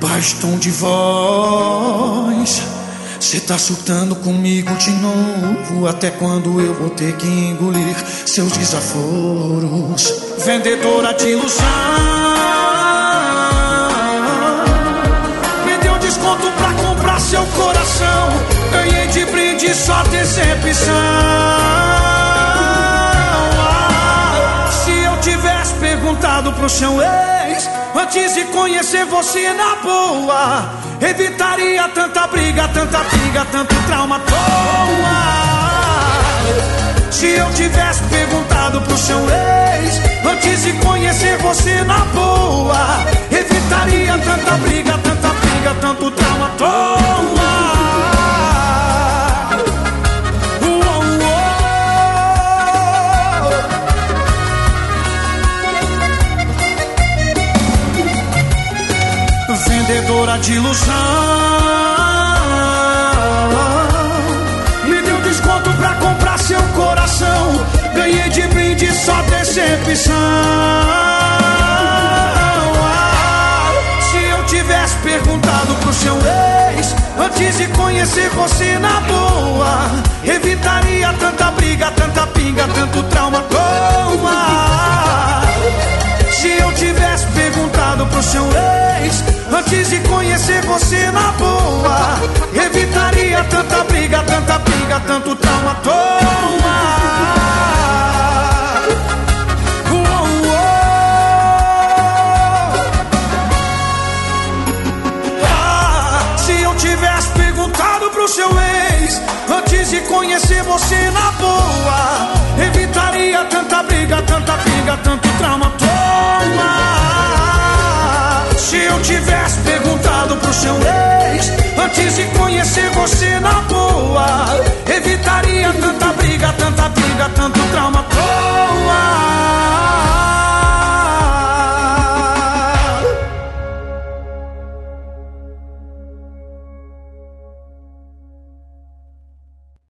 baixo tom de voz. Cê tá surtando comigo de novo. Até quando eu vou ter que engolir seus desaforos? Vendedora de ilusão, me deu desconto pra comprar seu coração. Ganhei de brinde só decepção. Se eu tivesse perguntado pro seu ex antes de conhecer você na boa, evitaria tanta briga, tanta pinga, tanto trauma à toa. Se eu tivesse perguntado pro seu ex antes de conhecer você na boa, evitaria tanta briga, tanta pinga, tanto trauma à toa. Vendedora de ilusão, me deu desconto pra comprar seu coração. Ganhei de brinde só decepção. Se eu tivesse perguntado pro seu ex antes de conhecer você na boa, evitaria tanta briga, tanta pinga, tanto trauma à toa. Se eu tivesse perguntado pro seu ex antes de conhecer você na boa, evitaria tanta briga, tanta pinga, tanto trauma à toa. Se eu tivesse perguntado pro seu ex antes de conhecer você na boa, evitaria tanta briga, tanta pinga, tanto trauma à toa. Se eu tivesse perguntado pro seu ex antes de conhecer você na boa,